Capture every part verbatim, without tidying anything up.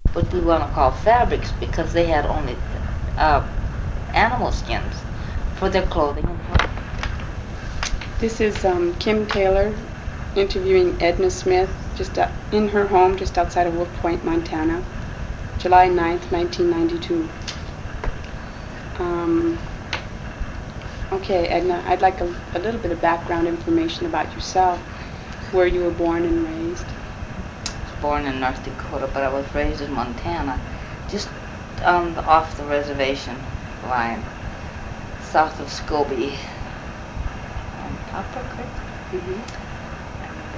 what we want to call fabrics because they had only uh, animal skins for their clothing and clothing. This is um, Kim Taylor interviewing Edna Smith just uh, in her home just outside of Wolf Point, Montana, July ninth, nineteen ninety-two. Um, okay, Edna, I'd like a, a little bit of background information about yourself, where you were born and raised. I was born in North Dakota, but I was raised in Montana, just on the, off the reservation line, south of Scobie and Poplar Creek. Mm-hmm. And,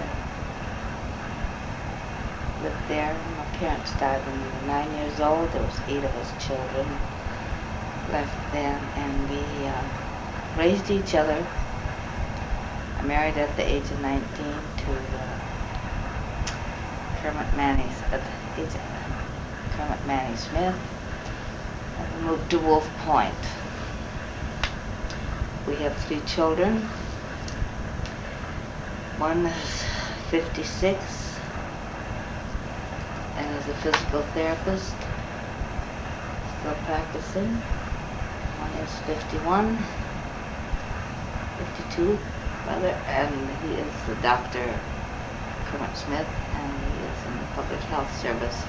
uh, lived there. My parents died when we were nine years old. There was eight of us children left then, and we uh, raised each other. I married at the age of nineteen to uh, Kermit Manny, at the age of Kermit Manny Smith, and we moved to Wolf Point. We have three children. One is fifty-six and is a physical therapist, still practicing. One is fifty-one, fifty-two rather, and he is the doctor, Kermit Smith, and he is in the public health service.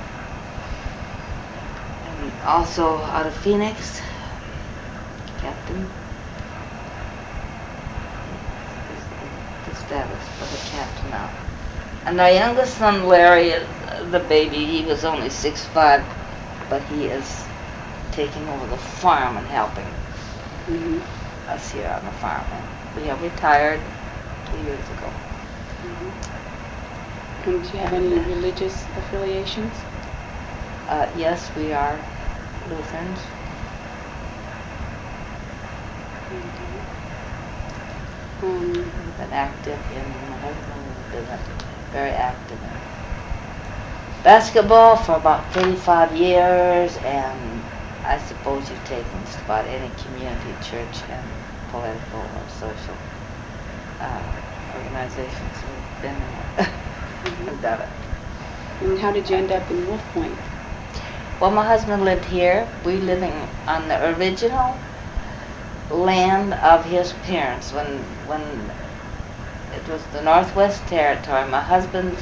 And also out of Phoenix, Captain. The status of a captain now. And our youngest son, Larry, is uh, the baby. He was only six foot five, but he is taking over the farm and helping Mm-hmm. us here on the farm. And we have retired two years ago. Mm-hmm. And do you have any religious affiliations? Uh, yes, we are Lutherans. Mm-hmm. Um, We've been active in, my husband has been very active in basketball for about thirty-five years, and I suppose you've taken just about any community, church, and political or social uh, organizations. We've been in it mm-hmm. and done it. And how did you end up in Wolf Point? Well, my husband lived here. We living on the original land of his parents when when it was the Northwest Territory. My husband's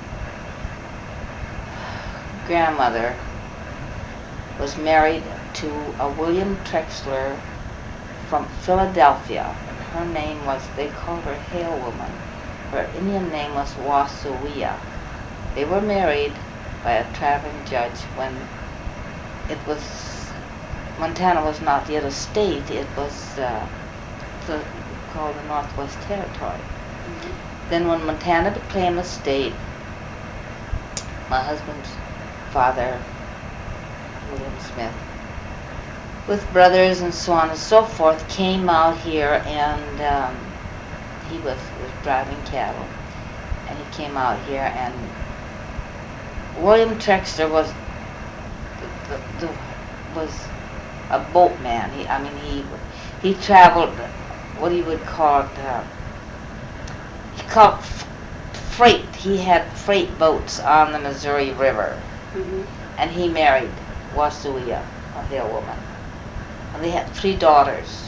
grandmother was married to a William Trexler from Philadelphia. Her name was, they called her Hale Woman. Her Indian name was Wasuwia. They were married by a traveling judge when it was, Montana was not yet a state. It was uh, the, called the Northwest Territory. Mm-hmm. Then when Montana became a state, my husband's father, William Smith, with brothers and so on and so forth, came out here, and um, he was, was driving cattle, and he came out here, and William Trexler was the, the, the, was a boatman. He, I mean, he he traveled what he would call it. Uh, he called f- freight. He had freight boats on the Missouri River, Mm-hmm. and he married Wasuwia, a Hale woman, and they had three daughters.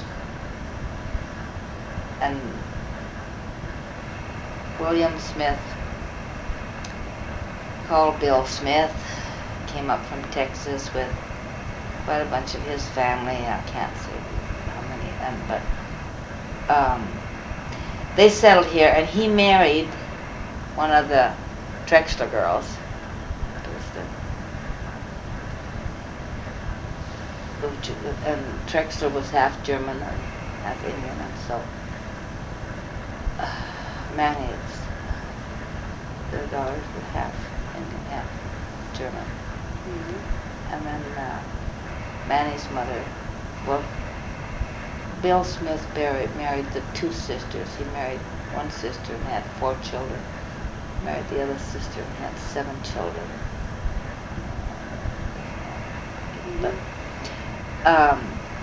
And William Smith called Bill Smith, came up from Texas with quite a bunch of his family. I can't say how many, and but um, they settled here, and he married one of the Trexler girls. It was the, and Trexler was half German and half Indian, and so uh, Manny's, their daughters were half Indian, half German. Mm-hmm. And then uh, Manny's mother, well, Bill Smith buried, married the two sisters. He married one sister and had four children. Married the other sister and had seven children. Mm-hmm. But, um,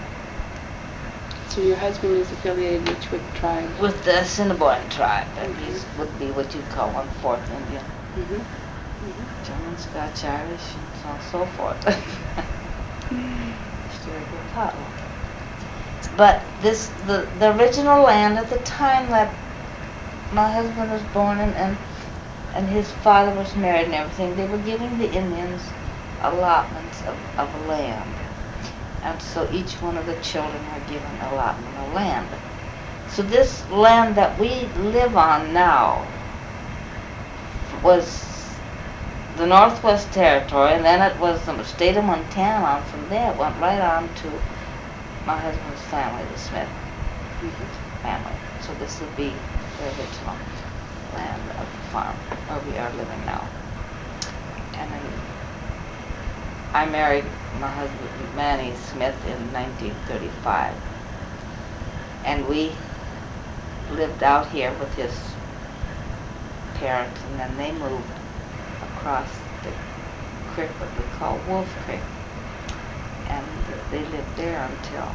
so your husband is affiliated which with tribe? with the Assiniboine tribe, and he would be what you'd call one-fourth Indian. Mm-hmm. Mhm. German, Scotch, Irish, and so on and so forth. Historical potluck. But this, the, the original land at the time that my husband was born in, and and his father was married and everything, they were giving the Indians allotments of, of land. And so each one of the children were given an allotment of land. So this land that we live on now was the Northwest Territory, and then it was the state of Montana, and from there it went right on to my husband's family, the Smith Mhm. family. So this would be the original land of the farm where we are living now. And then I married my husband, Manny Smith, in nineteen thirty-five. And we lived out here with his parents, and then they moved across the creek, what we call Wolf Creek. And they lived there until,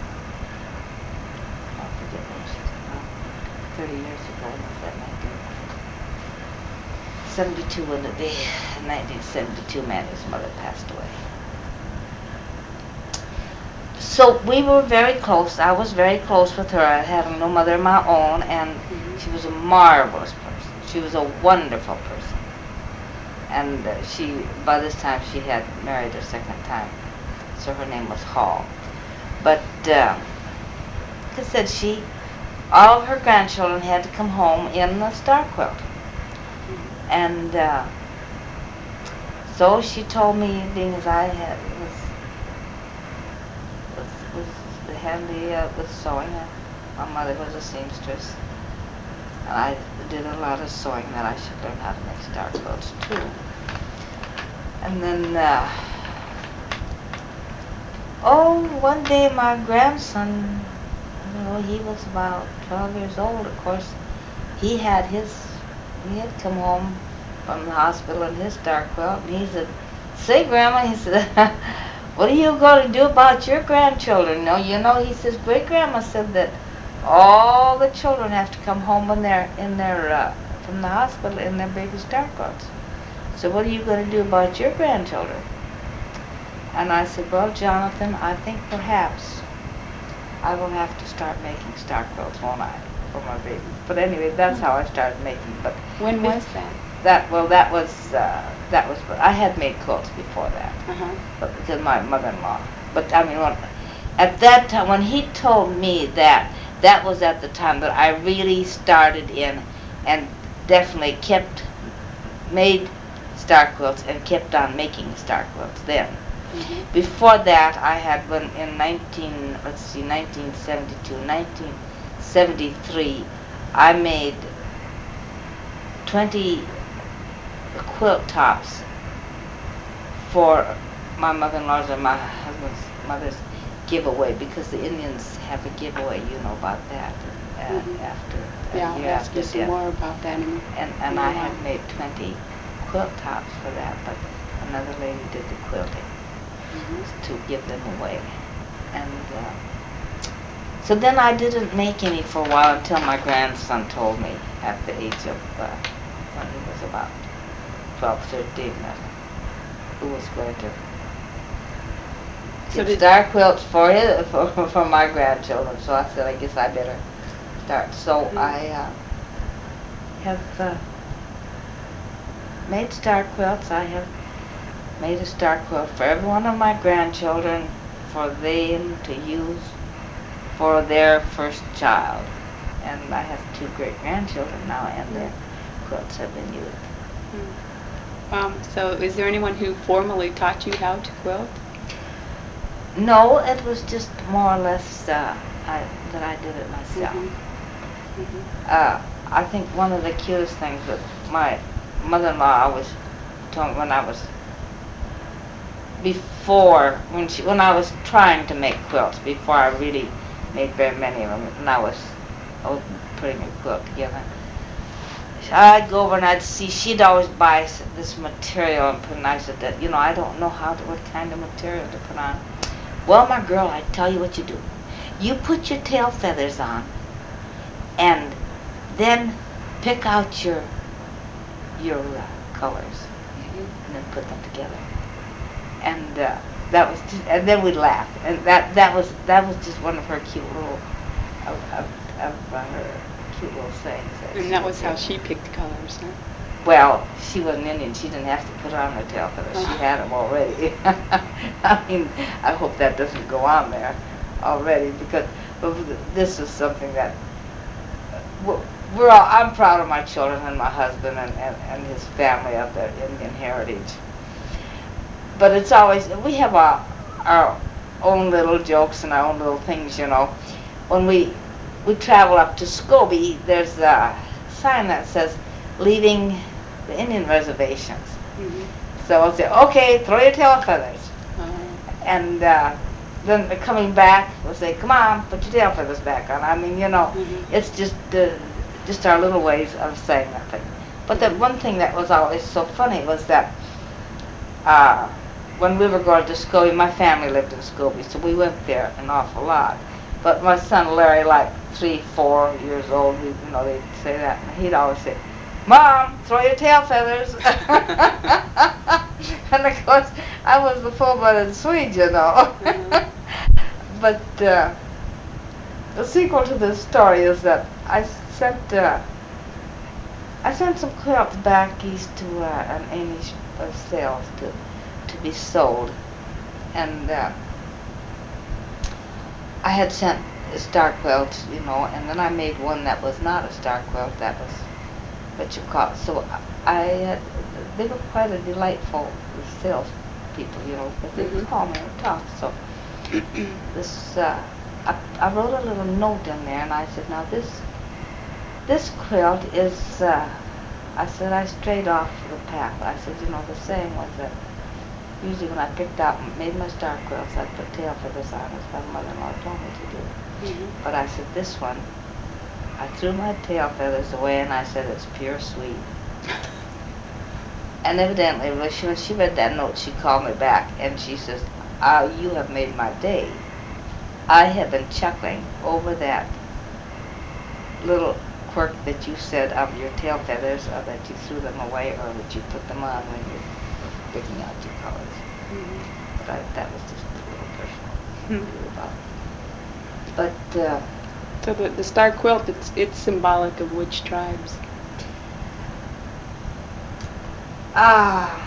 I forget when she was about thirty years ago, was that nineteen seventy-two, wouldn't it be? In nineteen seventy-two, Manny's mother passed away. So we were very close. I was very close with her. I had no mother of my own, and Mhm. she was a marvelous person. She was a wonderful person. And uh, she, by this time, she had married a second time, so her name was Hall. But, uh, like I said, she, all of her grandchildren had to come home in the star quilt. And uh, so she told me, being as I had was was, was handy uh, with sewing. Uh, my mother was a seamstress, and I did a lot of sewing, that I should learn how to make star quilts too. And then, uh, oh, one day my grandson, you know, he was about twelve years old. Of course, he had his, he had come home from the hospital in his star quilt, and he said, "Say, Grandma," he said, "what are you going to do about your grandchildren?" No, you know, he says, "Great Grandma said that all the children have to come home when they're in their uh, from the hospital in their baby star quilts. So what are you going to do about your grandchildren?" And I said, "Well, Jonathan, I think perhaps I will have to start making star quilts, won't I, for my babies?" But anyway, that's how I started making. But When was that? that well, that was uh, that was. I had made quilts before that, Uh-huh. but because my mother-in-law. But I mean, when, at that time, when he told me that, that was at the time that I really started in, and definitely kept made star quilts and kept on making star quilts then. Mhm. Before that, I had when in nineteen let's see nineteen seventy-two, nineteen seventy-three, I made twenty quilt tops for my mother-in-law's and my husband's mother's giveaway, because the Indians have a giveaway, you know about that, uh, Mhm. after a Yeah, I'll year ask after you some death. more about that in And, in and a I while. had made twenty quilt tops for that, but another lady did the quilting Mhm. to give them away. And uh, so then I didn't make any for a while until my grandson told me at the age of, uh, when he was about twelve, thirteen, that who was going to So get did- star quilts for his, for, for my grandchildren. So I said, I guess I better start. So Mhm. I uh, have uh, made star quilts. I have made a star quilt for every one of my grandchildren, for them to use for their first child. And I have two great grandchildren now, and their quilts have been used. Um, so is there anyone who formally taught you how to quilt? No, it was just more or less uh, I, that I did it myself. Mhm. Mhm. Uh, I think one of the cutest things that my mother-in-law always told me when I was before, when she, when I was trying to make quilts, before I really made very many of them, and I was, I was putting a quilt together, I'd go over and I'd see, she'd always buy s- this material and put, and I said that, you know, I don't know how to, what kind of material to put on. "Well, my girl, I tell you what you do. You put your tail feathers on, and then pick out your your uh, colors. put them together. And uh, that was just, and then we'd laugh, and that that was that was just one of her cute little of, of, of uh, her cute little sayings. That And she that would was how say. she picked colors, huh? Well, she was an Indian. She didn't have to put on her tail feathers. She Oh. had them already. I mean, I hope that doesn't go on there already, because but this is something that we're, we're all. I'm proud of my children and my husband and, and, and his family of their Indian heritage. But it's always, we have our our own little jokes and our own little things, you know. When we we travel up to Scobie, there's a sign that says leaving the Indian reservations. Mm-hmm. So I'll say, okay, throw your tail feathers. Uh, And uh, then coming back, we'll say, come on, put your tail feathers back on. I mean, you know, Mhm. it's just uh, just our little ways of saying that thing. But the one thing that was always so funny was that uh, when we were going to Scobie, my family lived in Scobie, so we went there an awful lot. But my son Larry, like three, four years old, we, you know, they'd say that, and he'd always say, Mom, throw your tail feathers. And of course, I was the full-blooded Swede, you know. Mhm. But uh, the sequel to this story is that I sent uh, I sent some quilts back east to uh, an Amish uh, sales to to be sold, and uh, I had sent star quilts, you know, and then I made one that was not a star quilt, that was what you call it. So I had, they were quite a delightful sales people, you know, because they would Mhm. call me and talk. So this, uh, I, I wrote a little note in there, and I said, now this, this quilt is, uh, I said, I strayed off the path. I said, you know, the saying was that usually when I picked out and made my star quilts, I'd put tail feathers on, as my mother-in-law told me to do. Mhm. But I said, this one, I threw my tail feathers away, and I said, it's pure sweet. And evidently, when she, when she read that note, she called me back, and she says, ah, you have made my day. I have been chuckling over that little quirk that you said of your tail feathers, or that you threw them away, or that you put them on when you were picking out your colors. Mhm. But I, that was just a little personal Hmm. view about it. But uh, So the, the star quilt, it's, it's symbolic of which tribes? ah,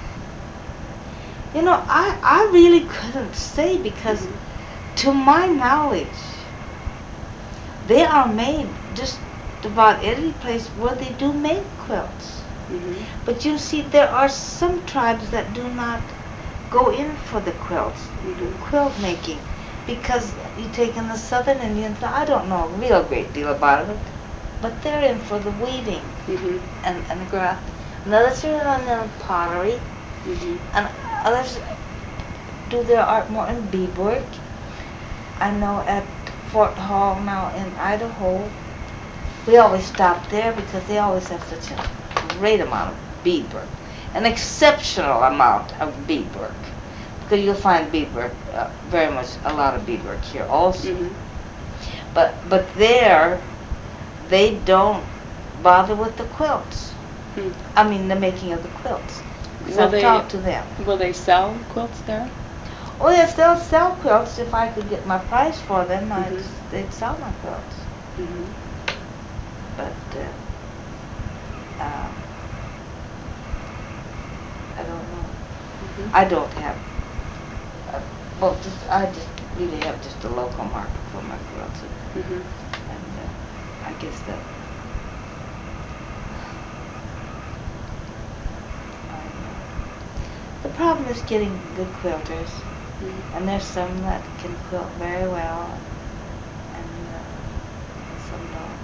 you know, I I really couldn't say, because Mhm. to my knowledge, they are made just about any place where they do make quilts. Mhm. But you see, there are some tribes that do not go in for the quilts, Mhm. quilt making, because you take in the Southern Indians, I don't know a real great deal about it, but they're in for the weaving Mhm. and, and the graft. And others are in on the pottery, Mhm. and others do their art more in beadwork. I know at Fort Hall now in Idaho, we always stop there because they always have such a great amount of beadwork, an exceptional amount of beadwork. Because you'll find beadwork, uh, very much a lot of beadwork here also. Mhm. But but there, they don't bother with the quilts. Hmm. I mean, the making of the quilts. Because Will I've they- talked to them. Will they sell quilts there? Oh yes, they'll sell quilts. If I could get my price for them, I'd, Mhm. they'd sell my quilts. Mhm. But uh, um, I don't know. Mhm. I don't have. Uh, well, just I just really have just a local market for my quilts, Mhm. and uh, I guess that. I don't know. The problem is getting good quilters. Mhm. And there's some that can quilt very well, and uh, some don't.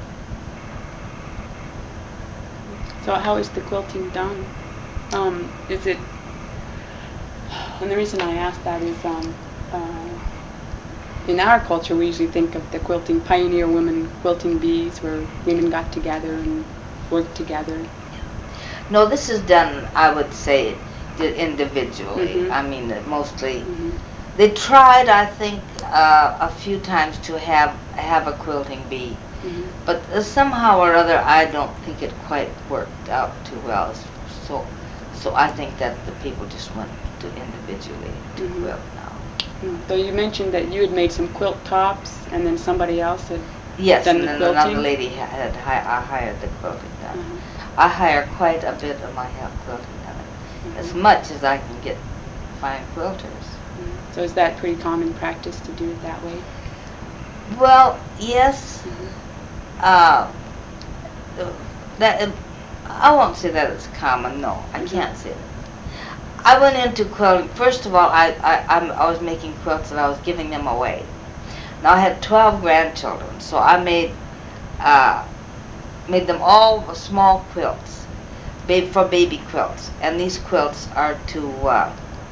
So how is the quilting done? Um, is it, and the reason I ask that is, um, uh, in our culture we usually think of the quilting pioneer women quilting bees, where women got together and worked together. No, this is done, I would say, di- individually. Mhm. I mean, uh, mostly. Mhm. They tried, I think, uh, a few times to have have a quilting bee, Mhm. but uh, somehow or other, I don't think it quite worked out too well. S- So, So I think that the people just want to individually to Mhm. quilt now. Mm. So you mentioned that you had made some quilt tops, and then somebody else had Yes, done and the then quilting? another lady ha- had hi- I hired the quilting done. Mhm. I hire quite a bit of my help quilting done, as Mhm. much as I can get fine quilters. Mhm. So is that pretty common practice to do it that way? Well, yes. Mhm. Uh, that I won't say that it's common. No, I Mhm. can't say that. I went into quilting. First of all, I I, I'm, I was making quilts and I was giving them away. Now I had twelve grandchildren, so I made uh, made them all small quilts, baby for baby quilts, and these quilts are to uh,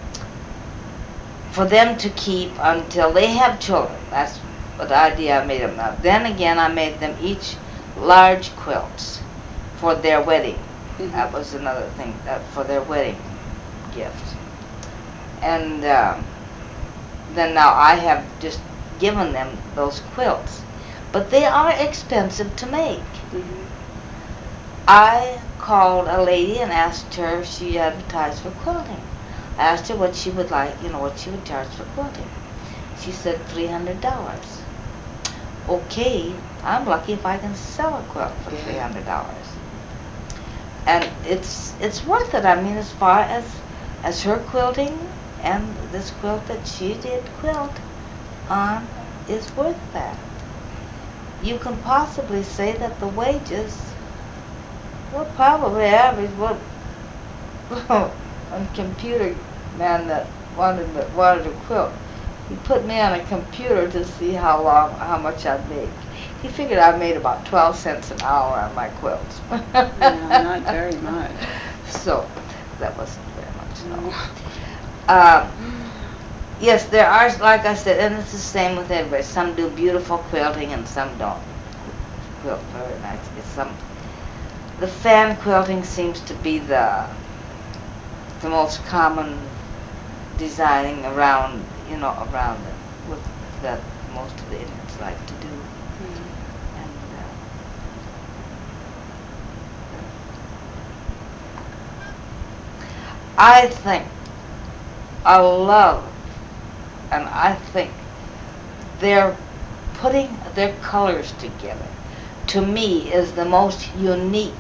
for them to keep until they have children. That's what the idea I made them. Now, then again, I made them each large quilts for their wedding. Mhm. That was another thing, uh, for their wedding gift. And um, then now I have just given them those quilts. But they are expensive to make. Mhm. I called a lady and asked her if she advertised for quilting. I asked her what she would like, you know, what she would charge for quilting. She said three hundred dollars. Okay, I'm lucky if I can sell a quilt for three hundred dollars. And it's it's worth it. I mean, as far as as her quilting and this quilt that she did quilt on is worth that. You can possibly say that the wages were probably average. What a computer man that wanted that wanted to quilt, he put me on a computer to see how long how much I'd make. He figured I made about twelve cents an hour on my quilts. Yeah, not very much. So that wasn't very much, no. No. Uh, yes, there are, like I said, and it's the same with everybody. Some do beautiful quilting and some don't quilt very nice. It's some, the fan quilting seems to be the the most common designing around, you know, around it, with that most of the Indians like to do. Mhm. And uh, I think I love, and I think they're putting their colors together, to me, is the most unique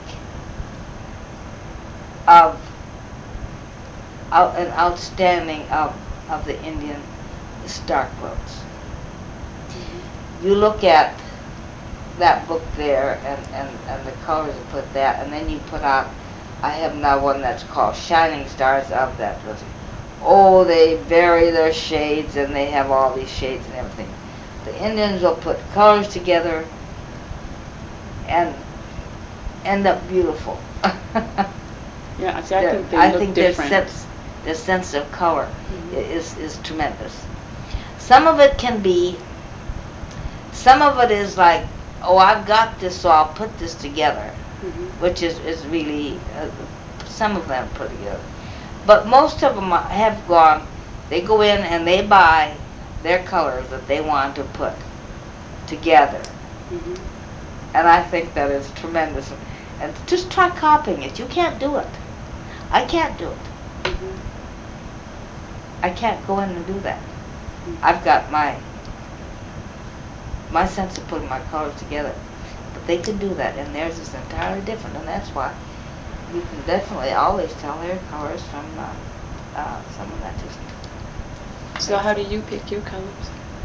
of out, an outstanding of of the Indian star quilts. You look at that book there, and, and, and the colors you put that, and then you put out, I have now one that's called Shining Stars of that. Oh, they vary their shades, and they have all these shades and everything. The Indians will put colors together and end up beautiful. Yeah, see, I Their- think they I look think their different. sense, their sense of color Mhm. i- is, is tremendous. Some of it can be, some of it is like, oh, I've got this, so I'll put this together, Mhm. which is, is really, uh, some of them put together. But most of them have gone, they go in and they buy their colors that they want to put together. Mhm. And I think that is tremendous. And just try copying it. You can't do it. I can't do it. Mhm. I can't go in and do that. Mhm. I've got my my sense of putting my colors together. But they can do that, and theirs is entirely different, and that's why you can definitely always tell their colors from uh, uh, someone that just... So how do you pick your colors?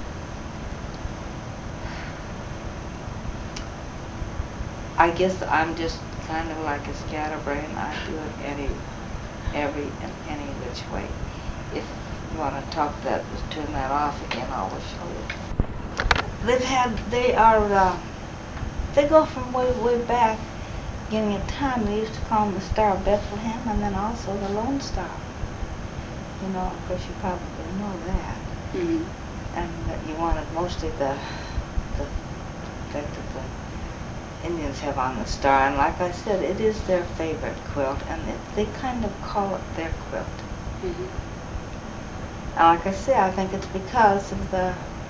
I guess I'm just kind of like a scatterbrain. I do it any, every, in any which way. If you want to talk that, just turn that off again, I will show you. They've had, they are, uh, they go from way, way back, beginning of time. They used to call them the Star of Bethlehem, and then also the Lone Star. You know, of course, you probably know that. Mhm. And that you wanted mostly the, the fact that the Indians have on the star, and like I said, it is their favorite quilt, and it, they kind of call it their quilt. Mhm. And like I say, I think it's because of the,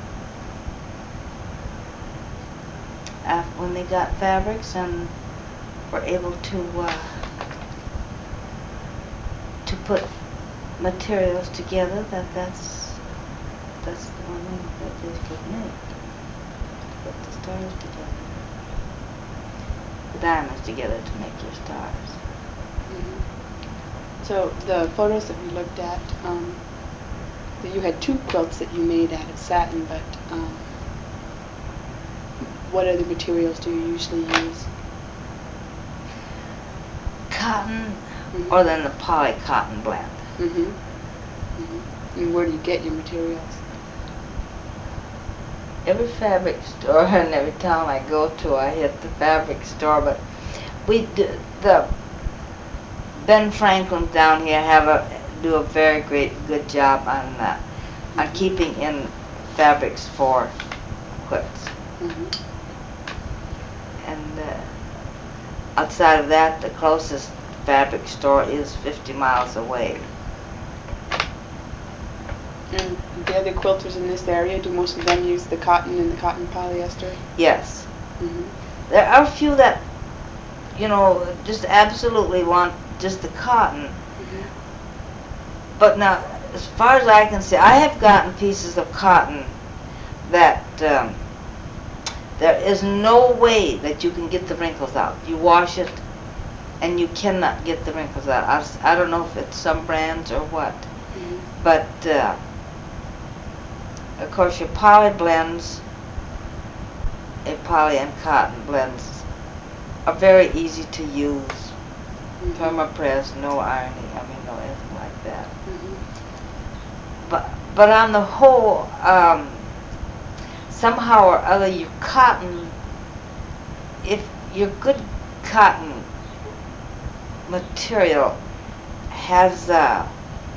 uh, when they got fabrics and were able to uh, to put materials together, that that's that's the one thing that they could make. Put the stars together, the diamonds together to make your stars. Mhm. So the photos that we looked at, um, that you had two quilts that you made out of satin, but um, what other materials do you usually use? Cotton, Mhm. or then the poly cotton blend. Mm-hmm. Mm-hmm. And where do you get your materials? Every fabric store and every town I go to, I hit the fabric store. But we do, the Ben Franklin down here have a do a very great good job on uh, on keeping in fabrics for quilts. Mm-hmm. And uh, outside of that, the closest fabric store is fifty miles away. And the other quilters in this area, do most of them use the cotton and the cotton polyester? Yes. Mm-hmm. There are a few that, you know, just absolutely want just the cotton. Mm-hmm. But now, as far as I can see, I have gotten pieces of cotton that um, there is no way that you can get the wrinkles out. You wash it, and you cannot get the wrinkles out. I, s- I don't know if it's some brands or what. Mm-hmm. But, uh, of course, your poly blends, a poly and cotton blends, are very easy to use. Mm-hmm. Permapress, no ironing, I mean, no anything like that. Mm-hmm. But, but on the whole, um, somehow or other, your cotton, if your good cotton material has uh,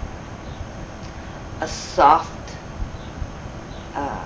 a soft, uh,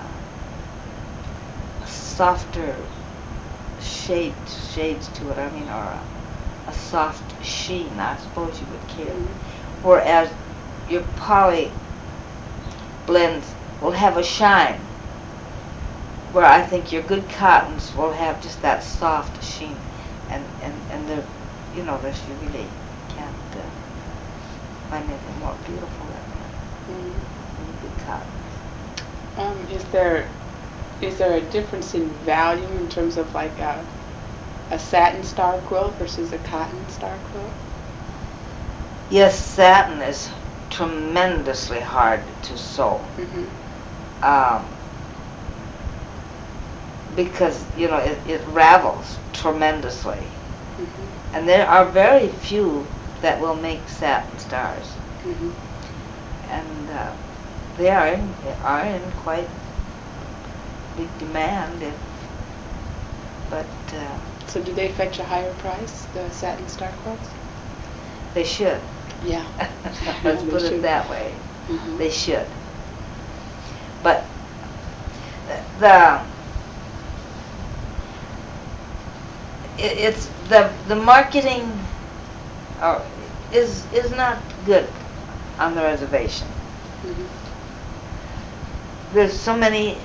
a softer shade, shades to it, I mean, or a, a soft sheen, I suppose you would care. Mm-hmm. Whereas your poly blends will have a shine, where I think your good cottons will have just that soft sheen, and, and, and they're, you know, there's, you really can't uh, find anything more beautiful than that, Mm-hmm. than good cotton. Um, is there is there a difference in value in terms of like a, a satin star quilt versus a cotton star quilt? Yes, satin is tremendously hard to sew. Mm-hmm. Um, because, you know, it, it ravels tremendously. Mm-hmm. And there are very few that will make satin stars. Mm-hmm. And uh, they are in, they are in quite big demand. If, but uh, So do they fetch a higher price, the satin star quilts? they should. Yeah. Let's They put it should. that way. Mm-hmm. They should. But the it, it's the the marketing uh, is is not good on the reservation. Mm-hmm. There's so many.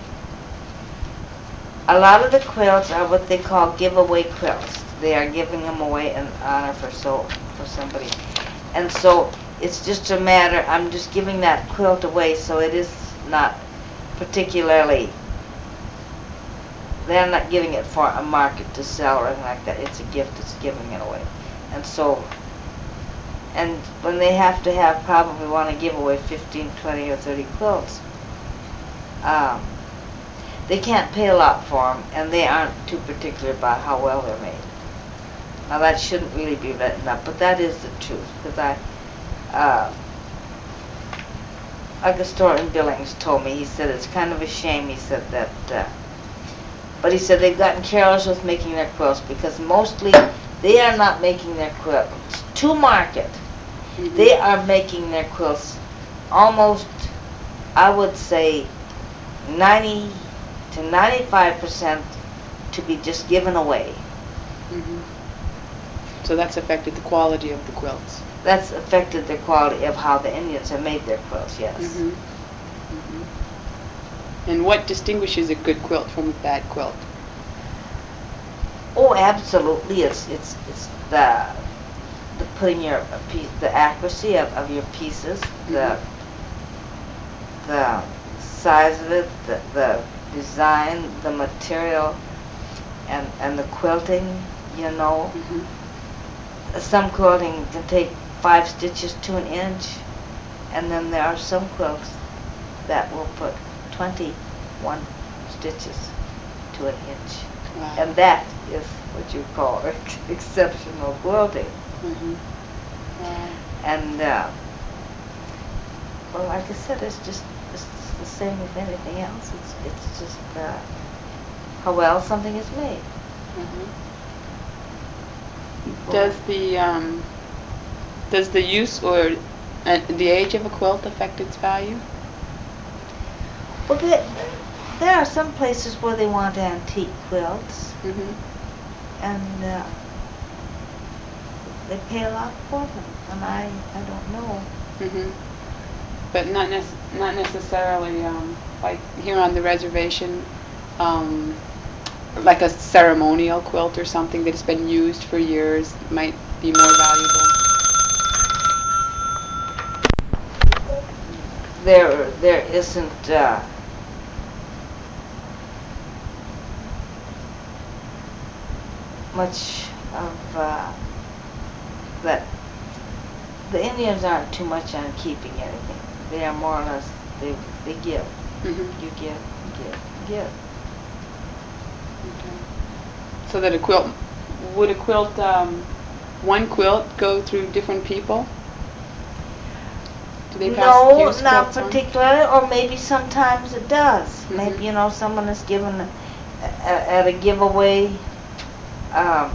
A lot of the quilts are what they call giveaway quilts. They are giving them away in honor for so for somebody, and so it's just a matter. I'm just giving that quilt away, so it is not particularly. They're not giving it for a market to sell or anything like that. It's a gift. It's giving it away, and so. And when they have to have probably want to give away fifteen, twenty, or thirty quilts. Um, They can't pay a lot for them, and they aren't too particular about how well they're made. Now that shouldn't really be written up, but that is the truth. Because I, uh, like a store in Billings told me, he said it's kind of a shame. He said that, uh, but he said they've gotten careless with making their quilts because mostly they are not making their quilts to market. Mm-hmm. They are making their quilts almost, I would say, ninety to ninety-five percent to be just given away. Mm-hmm. So that's affected the quality of the quilts. That's affected the quality of how the Indians have made their quilts, yes. Mm-hmm. Mm-hmm. And what distinguishes a good quilt from a bad quilt? Oh, absolutely. It's it's it's the the putting your piece, the accuracy of, of your pieces, the the size of it, the, the design, the material, and and the quilting. You know, Mm-hmm. some quilting can take five stitches to an inch, and then there are some quilts that will put twenty-one stitches to an inch. Wow. And that is what you call ex- exceptional quilting. Mm-hmm. Wow. And, uh, well, like I said, it's just it's the same with anything else. It's, it's just uh, how well something is made. Mm-hmm. Does the um, does the use or uh, the age of a quilt affect its value? Well, there, there are some places where they want antique quilts, Mm-hmm. and uh, they pay a lot for them, and I, I don't know. Mm-hmm. But not nec- not necessarily um, like here on the reservation, um, like a ceremonial quilt or something that has been used for years might be more valuable. There, there isn't uh, much of uh, that. The Indians aren't too much on keeping anything. They are more or less, they, they give. Mm-hmm. You give, you give, you give. Okay. So that a quilt, would a quilt, um, one quilt go through different people? Do they pass No, use not quilts on? particularly, or maybe sometimes it does. Mhm. Maybe, you know, someone is given, a, a, at a giveaway, um,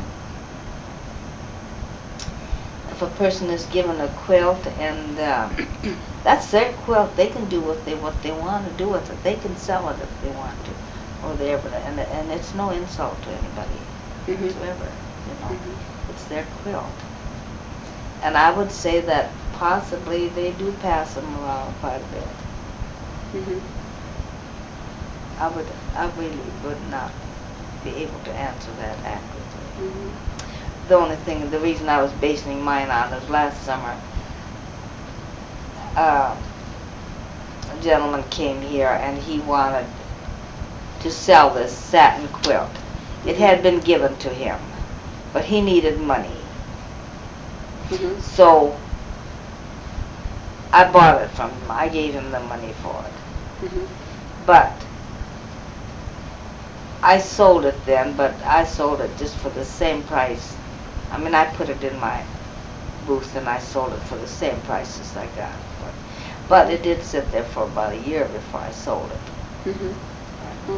if a person is given a quilt and um, that's their quilt, they can do what they what they want to do with it. They can sell it if they want to, or they ever, and and it's no insult to anybody Mhm. whatsoever. You know, Mhm. it's their quilt, and I would say that possibly they do pass them around quite a bit. Mhm. I would, I really would not be able to answer that accurately. Mhm. The only thing, the reason I was basing mine on is last summer, uh, a gentleman came here and he wanted to sell this satin quilt. It had been given to him, but he needed money. Mhm. So I bought it from him. I gave him the money for it. Mhm. But I sold it then, but I sold it just for the same price. I mean, I put it in my booth and I sold it for the same price as I got it for. But it did sit there for about a year before I sold it. Mhm. Oh.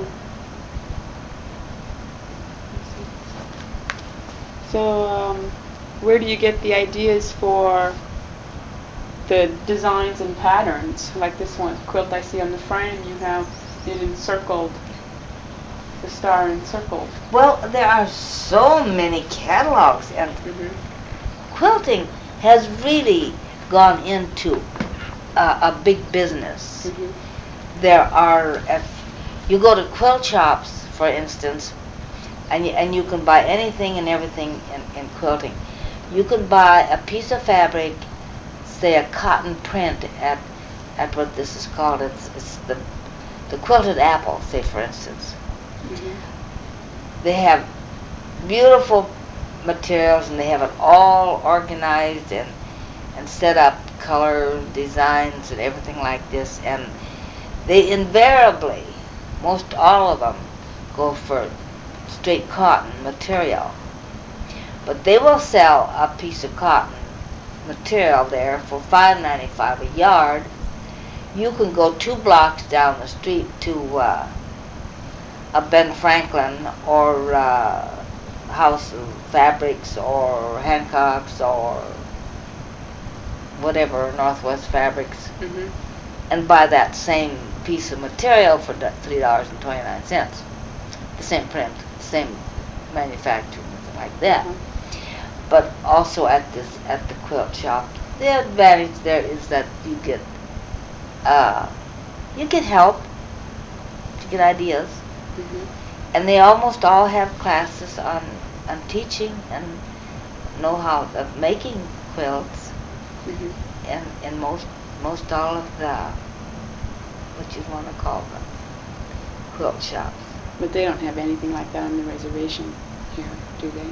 So, um, where do you get the ideas for the designs and patterns? Like this one quilt I see on the frame, you have it encircled, the star encircled. Well, there are so many catalogs, and Mhm. quilting has really gone into uh, a big business. Mhm. There are, if you go to quilt shops, for instance, and you, and you can buy anything and everything in, in quilting. You can buy a piece of fabric, say a cotton print at at what this is called. It's, it's the the quilted apple, say for instance. Mhm. They have beautiful materials and they have it all organized and and set up, color designs and everything like this, and they invariably, most all of them, go for straight cotton material. But they will sell a piece of cotton material there for five ninety-five a yard. You can go two blocks down the street to uh, a Ben Franklin or uh, House of Fabrics or Hancock's or whatever, Northwest Fabrics, Mhm. and buy that same piece of material for three dollars and twenty-nine cents. The same print, same manufacturer, anything like that. Mhm. But also at this at the quilt shop, the advantage there is that you get uh, you get help, you get ideas, Mhm. and they almost all have classes on on teaching and know-how of making quilts Mhm. in, in most, most all of the, what you want to call them, quilt shops. But they don't have anything like that on the reservation here, do they?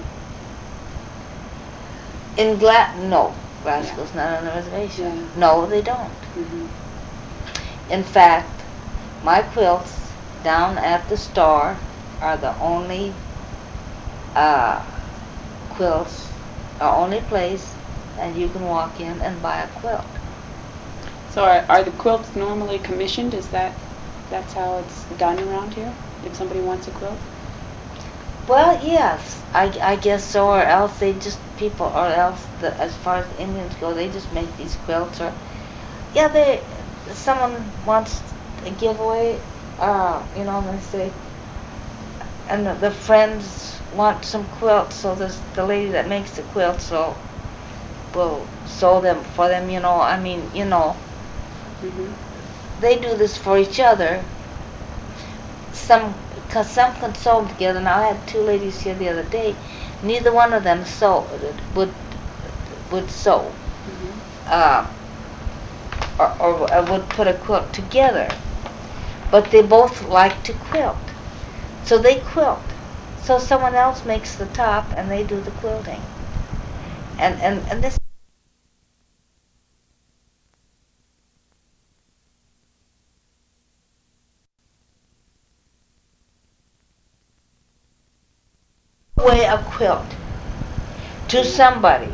In Gla, no, Glasgow's Yeah. not on the reservation. Yeah. No, they don't. Mhm. In fact, my quilts down at the store are the only uh, quilts, our only place, and you can walk in and buy a quilt. So are, are the quilts normally commissioned? Is that, that's how it's done around here? If somebody wants a quilt? Well, yes, I, I guess so, or else they just, people, or else, the, as far as Indians go, they just make these quilts, or, yeah, they, someone wants a giveaway, uh, you know, and they say, and the, the friends want some quilts, so this, the lady that makes the quilts, so will sew them for them, you know, I mean, you know, Mhm. they do this for each other. Some, cause some can sew them together. Now I had two ladies here the other day. Neither one of them sew would would sew, Mhm. uh, or, or, or would put a quilt together. But they both like to quilt, so they quilt. So someone else makes the top, and they do the quilting. And and and this. Way a quilt to somebody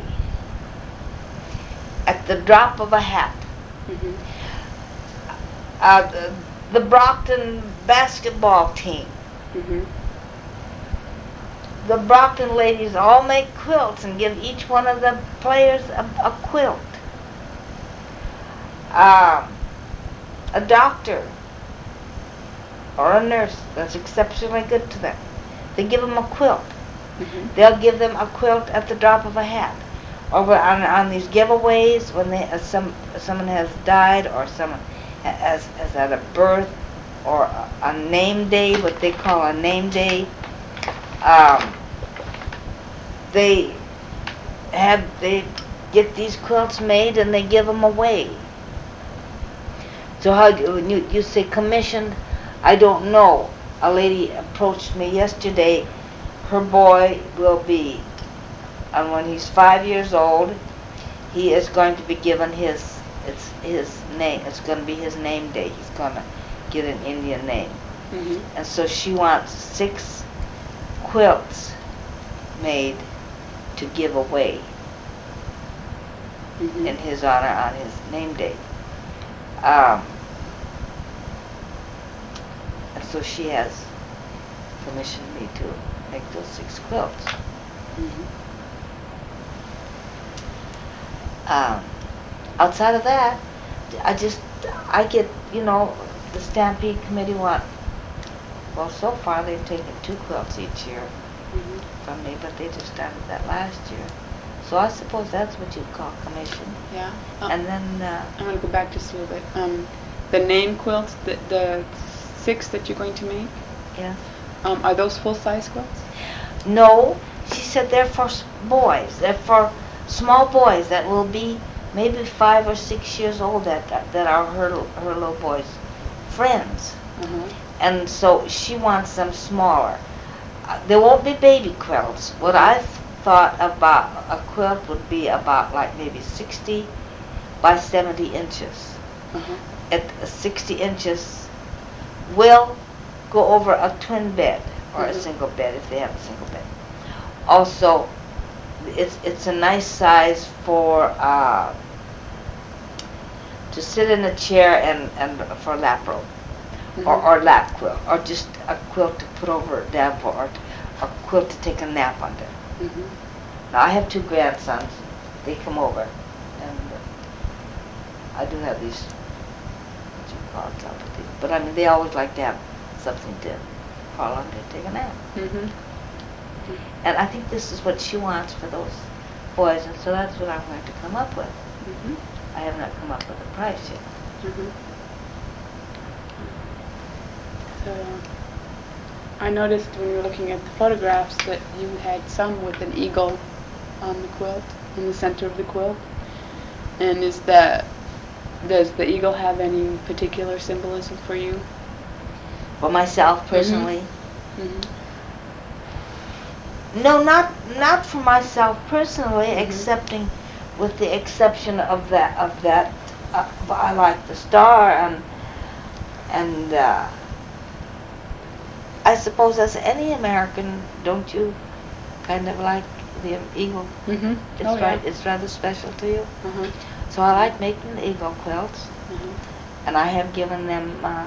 at the drop of a hat. Mhm. Uh, the, the Brockton basketball team, Mhm. the Brockton ladies all make quilts and give each one of the players a, a quilt. Um, a doctor or a nurse that's exceptionally good to them, they give them a quilt. Mhm. They'll give them a quilt at the drop of a hat. Or on, on these giveaways, when they uh, some someone has died, or someone has, has had a birth, or a, a name day, what they call a name day, um, they have they get these quilts made and they give them away. So how do you, you say commissioned? I don't know. A lady approached me yesterday. Her boy will be, and when he's five years old, he is going to be given his, it's his name, it's going to be his name day. He's going to get an Indian name. Mhm. And so she wants six quilts made to give away Mhm. in his honor on his name day. Um, and so she has commissioned me to make those six quilts. Mhm. Um, outside of that, I just, I get, you know, the Stampede Committee want, well, so far they've taken two quilts each year Mhm. from me, but they just started that last year. So I suppose that's what you call commission. Yeah. Uh, And then, uh, I'm going to go back just a little bit. Um, the name quilts, the, the six that you're going to make, yeah. um, are those full-size quilts? No, she said they're for s- boys. They're for small boys that will be maybe five or six years old that that are her her little boys' friends. Uh-huh. And so she wants them smaller. Uh, there won't be baby quilts. What I th- thought about a quilt would be about like maybe sixty by seventy inches. Uh-huh. At sixty inches will go over a twin bed or a Mhm. single bed if they have a single bed. Also, it's it's a nice size for uh, to sit in a chair and, and for lap robe. Mhm. Or, or lap quilt, or just a quilt to put over a nap, or a quilt to take a nap under. Mhm. Now I have two grandsons. They come over, and uh, I do have these, what you call it, telepathy. But I mean, they always like to have something to crawl under and take a nap. Mhm. And I think this is what she wants for those boys, and so that's what I'm going to come up with. Mhm. I have not come up with a price yet. Mhm. So, I noticed when we were looking at the photographs that you had some with an eagle on the quilt. in the center of the quilt. And is that, does the eagle have any particular symbolism for you? For myself personally? Mm-hmm. No, not not for myself personally, Mhm. excepting with the exception of that of that. Uh, I like the star and and uh, I suppose as any American, don't you kind of like the eagle? Mm-hmm. It's Oh, right. yeah. It's rather special to you. Uh-huh. So I like making the eagle quilts, Uh-huh. and I have given them uh,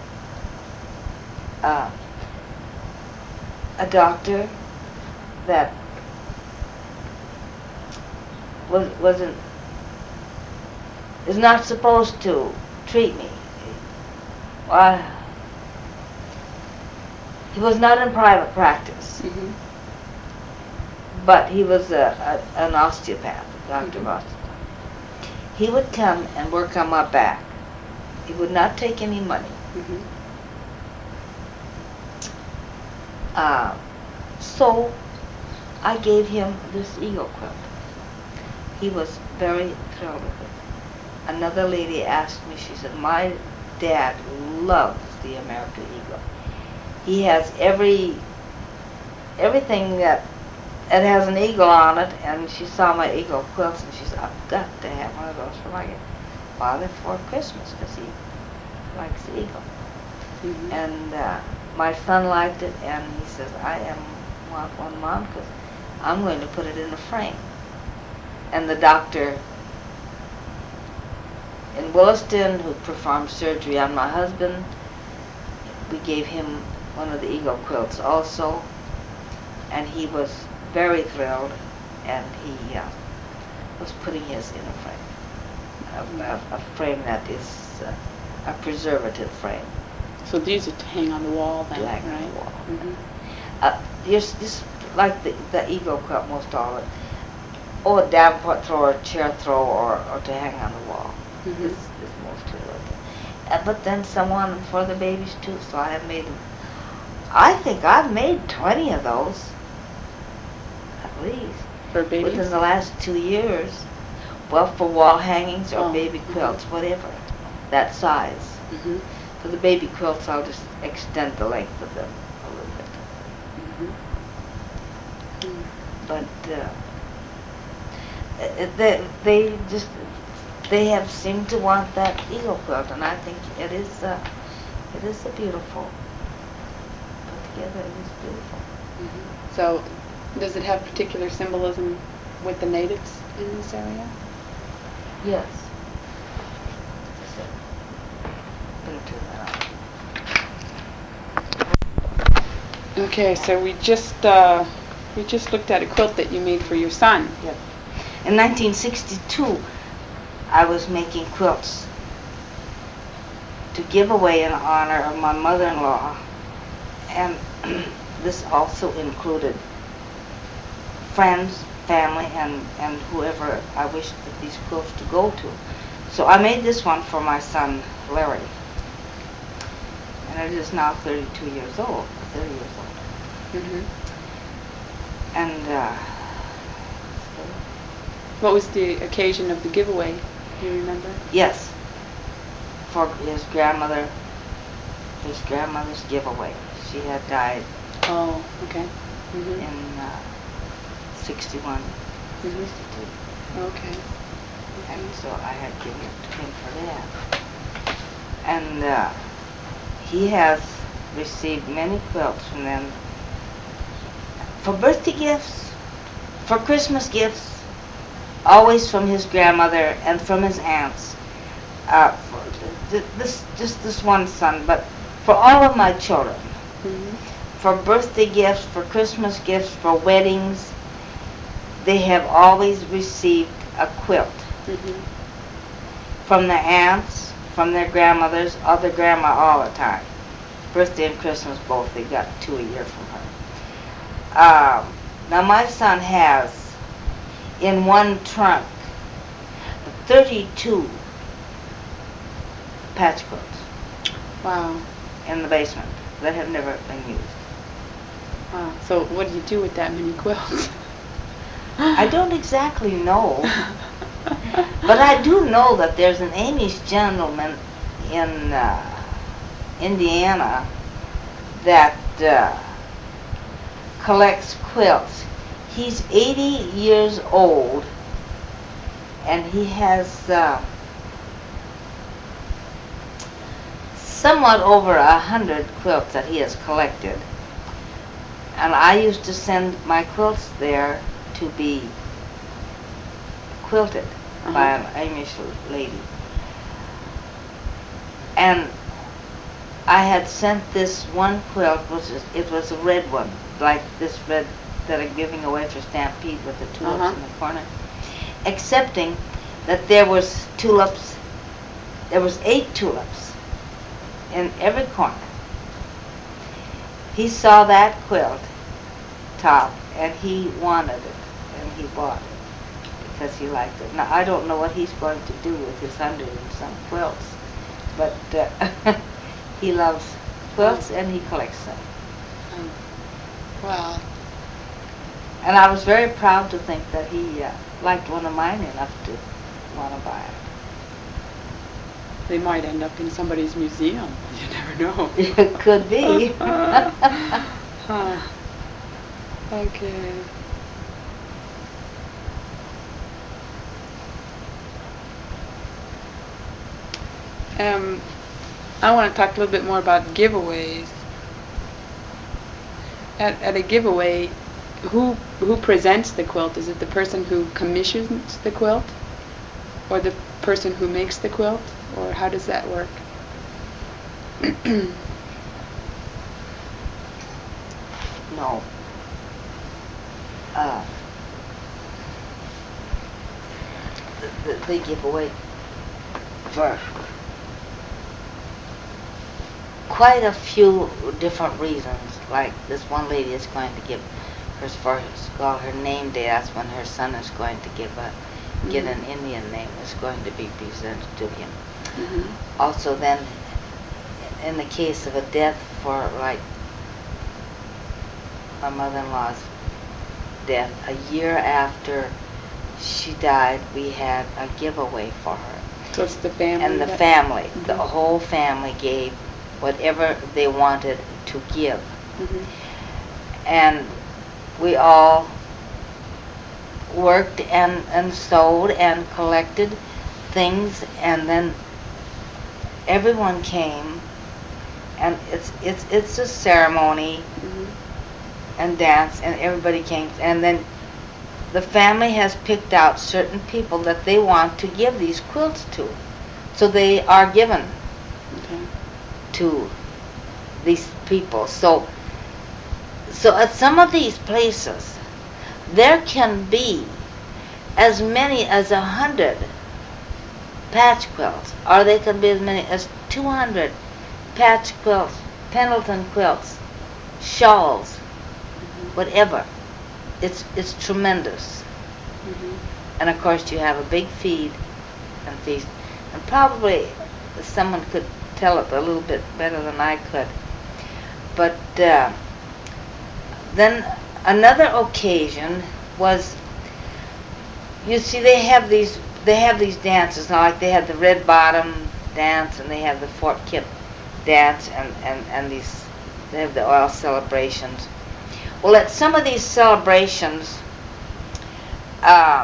uh, a doctor that was wasn't is not supposed to treat me. Uh, he was not in private practice, Mm-hmm. but he was a, a, an osteopath, Doctor Mhm. Osteopath. He would come and work on my back. He would not take any money. Mm-hmm. Uh, so I gave him this eagle quilt. He was very thrilled with it. Another lady asked me, she said, my dad loves the American eagle. He has every, everything that, that has an eagle on it, and she saw my eagle quilts, and she said, I've got to have one of those for my father for Christmas, because he likes the eagle. Mm-hmm. And uh, my son liked it, and he says, I am want one, Mom, because I'm going to put it in a frame. And the doctor in Williston, who performed surgery on my husband, we gave him one of the eagle quilts also, and he was very thrilled, and he uh, was putting his in a frame, a, a, a frame that is uh, a preservative frame. So these are to hang on the wall then, To hang on right? the wall. Mm-hmm. Uh, just, just like the, the eagle quilt, most all of it, or a davenport throw, or a chair throw, or, or to hang on the wall. Mm-hmm. Is, is mostly like it. Uh, but then someone for the babies too, so I have made them. I think I've made twenty of those, at least, For babies? within the last two years. Well, for wall hangings or Oh, baby mhm. quilts, whatever, that size. Mm-hmm. For the baby quilts, I'll just extend the length of them a little bit. Mm-hmm. But uh, uh, they, they just, they have seemed to want that eagle quilt, and I think it is, uh, it is a beautiful, put together, it is beautiful. Mm-hmm. So, does it have particular symbolism with the natives in this area? Yes. So, better turn that on. Okay, so we just uh, we just looked at a quilt that you made for your son. Yep. In nineteen sixty-two, I was making quilts to give away in honor of my mother-in-law, and this also included friends, family, and, and whoever I wished that these quilts to go to. So I made this one for my son, Larry, and it is now thirty-two years old, thirty years old. Mm-hmm. And uh, What was the occasion of the giveaway? Do you remember? yes, for his grandmother, his grandmother's giveaway. She had died Oh, okay. Mm-hmm. in uh, sixty-one, Mhm. sixty-two, Okay. and so I had given it to him for that. And uh, he has received many quilts from them for birthday gifts, for Christmas gifts, always from his grandmother and from his aunts. Uh, for th- this, just this one son, but for all of my children, Mm-hmm. for birthday gifts, for Christmas gifts, for weddings, they have always received a quilt Mm-hmm. from their aunts, from their grandmothers, or their grandma all the time. Birthday and Christmas both, they got two a year from her. Um, now my son has in one trunk thirty-two patch quilts Wow. in the basement that have never been used. Wow. So what do you do with that many quilts? I don't exactly know, but I do know that there's an Amish gentleman in uh, Indiana that uh, collects quilts. He's eighty years old, and he has uh, somewhat over a hundred quilts that he has collected. And I used to send my quilts there to be quilted Uh-huh. by an Amish lady. And I had sent this one quilt, which is, it was a red one, like this red that I'm giving away for Stampede with the tulips Uh-huh. in the corner, excepting that there was tulips, there was eight tulips in every corner. He saw that quilt top and he wanted it and he bought it because he liked it. Now I don't know what he's going to do with his hundred and some quilts, but uh, he loves quilts and he collects them. Um, well, And I was very proud to think that he uh, liked one of mine enough to want to buy it. they might end up in somebody's museum. You never know. It could be. Huh. Okay. Um, I want to talk a little bit more about giveaways. At, at a giveaway, who who presents the quilt? Is it the person who commissions the quilt, or the person who makes the quilt, or how does that work? No. Uh, th- th- they give away for quite a few different reasons. Like this one lady is going to give hers for his, call her name day. That's when her son is going to give a get an Indian name. Is going to be presented to him. Mm-hmm. Also, then, in the case of a death, for like my mother-in-law's death, a year after she died, we had a giveaway for her. So it's the family. And the that- family, the Mhm. whole family gave whatever they wanted to give. Mhm. And we all worked and, and sewed and collected things, and then everyone came, and it's it's it's a ceremony Mhm. and dance, and everybody came, and then the family has picked out certain people that they want to give these quilts to, so they are given Okay. to these people. So so at some of these places there can be as many as a hundred patch quilts, or they can be as many as two hundred patch quilts, Pendleton quilts, shawls, whatever. It's it's tremendous. Mhm. And of course you have a big feed and feast. And probably someone could tell it a little bit better than I could. But uh, then another occasion was, you see, they have these they have these dances now. Like they have the Red Bottom dance, and they have the Fort Kip dance, and, and, and these they have the oil celebrations. Well, at some of these celebrations, uh,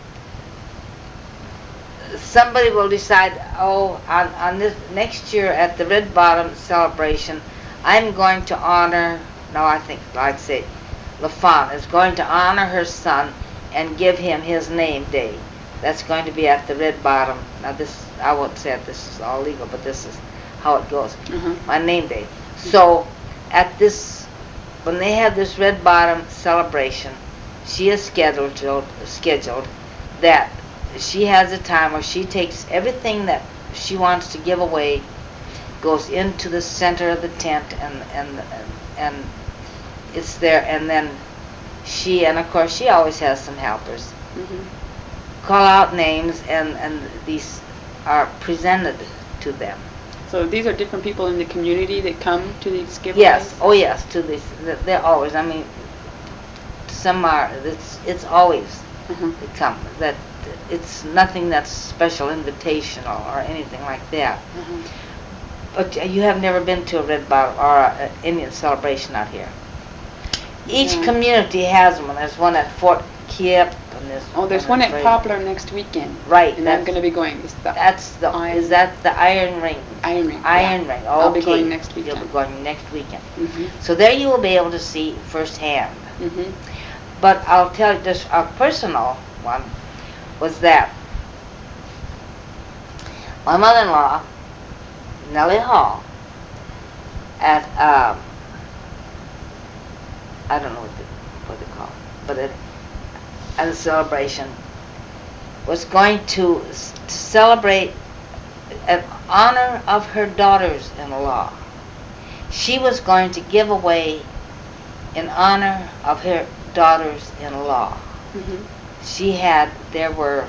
somebody will decide, oh, on, on this next year at the Red Bottom celebration, I'm going to honor, no, I think, like say, LaFawn is going to honor her son and give him his name day. That's going to be at the Red Bottom. Now this, I won't say that this is all legal, but this is how it goes. Uh-huh. My name day. So at this, when they have this Red Bottom celebration, she is scheduled scheduled that she has a time where she takes everything that she wants to give away, goes into the center of the tent, and and and, and it's there, and then she, and of course she always has some helpers, Mhm. call out names, and and these are presented to them. So these are different people in the community that come to these giveaways? Yes, oh yes, to this, they're always, I mean, some are, it's, it's always Mhm. become, that it's nothing that's special, invitational, or anything like that. Mhm. But uh, you have never been to a Red Bottom or a, a Indian celebration out here. Each No. community has one. There's one at Fort Kip, and there's Oh, there's one at Poplar next weekend. Right, And I'm that's- gonna be going. It's the That's the, Iron- is that the Iron Ring? Iron Ring. Iron yeah. Ring, okay. I'll be going next You'll weekend. be going next weekend. Mhm. So there you will be able to see firsthand. Mhm. But I'll tell you this, a personal one was that my mother-in-law, Nellie Hall, at, um, I don't know what they, what they call it, but at, at a celebration, was going to s- celebrate in honor of her daughters-in-law. She was going to give away in honor of her daughters-in-law. Mhm. She had, there were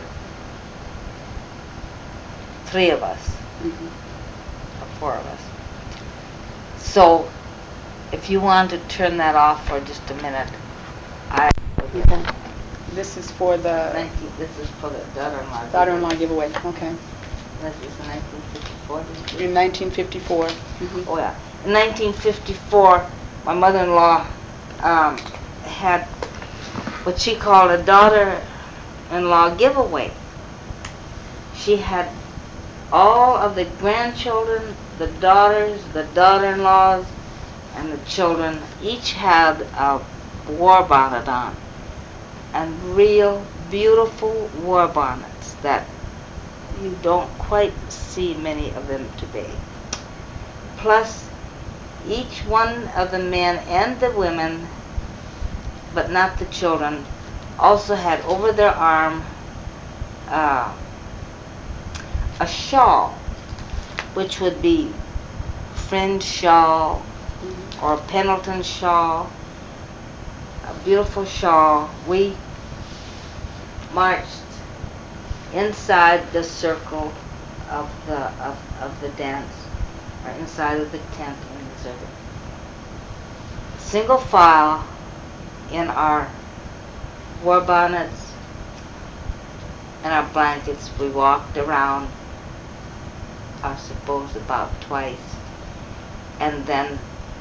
three of us, Mhm. or four of us. So, if you want to turn that off for just a minute, I, Okay. This is for the nineteen, this is for the daughter-in-law. daughter-in-law giveaway. Okay. This is nineteen fifty-four, didn't you? In nineteen fifty-four. Mhm. Oh, yeah. In nineteen fifty-four, my mother-in-law um, had what she called a daughter-in-law giveaway. She had all of the grandchildren, the daughters, the daughter-in-laws, and the children each had a war bonnet on. And real beautiful war bonnets that you don't quite see many of them today. Plus, each one of the men and the women, but not the children, also had over their arm uh, a shawl, which would be fringe shawl Mhm. or Pendleton shawl, a beautiful shawl. We marched inside the circle of the of, of the dance, or inside of the tent in the circle. Single file in our war bonnets and our blankets. We walked around, I suppose, about twice, and then